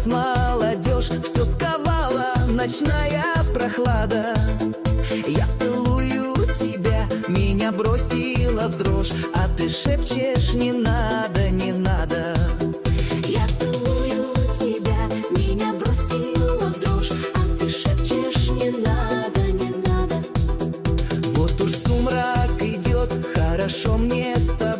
собралась молодежь, все сковала ночная прохлада. Я целую тебя, меня бросила в дрожь, а ты шепчешь: не надо, не надо. Я целую тебя, меня бросила в дрожь, а ты шепчешь: не надо, не надо. Вот уж сумрак идет, хорошо мне с тобой.